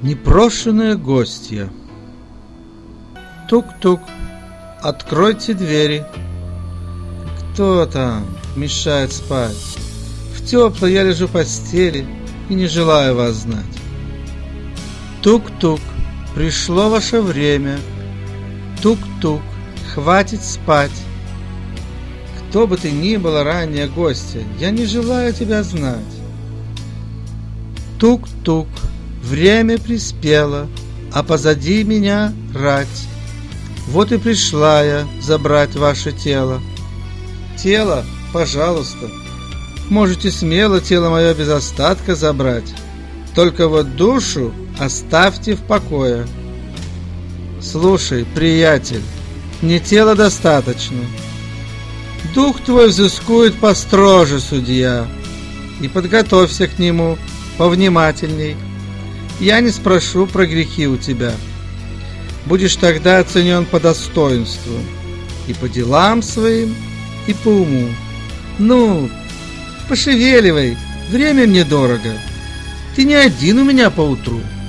Непрошенные гостья. Тук-тук, откройте двери. Кто там мешает спать? В теплой я лежу в постели и не желаю вас знать. Тук-тук, пришло ваше время. Тук-тук, хватит спать. Кто бы ты ни была, ранняя гостья, я не желаю тебя знать. Тук-тук, время приспело, а позади меня рать. Вот и пришла я забрать ваше тело. Тело, пожалуйста, можете смело тело мое без остатка забрать. Только вот душу оставьте в покое. Слушай, приятель, мне тела достаточно. Дух твой взыскует построже, судья, и подготовься к нему повнимательней. Я не спрошу про грехи у тебя. Будешь тогда оценен по достоинству, и по делам своим, и по уму. Ну, пошевеливай, время мне дорого. Ты не один у меня поутру.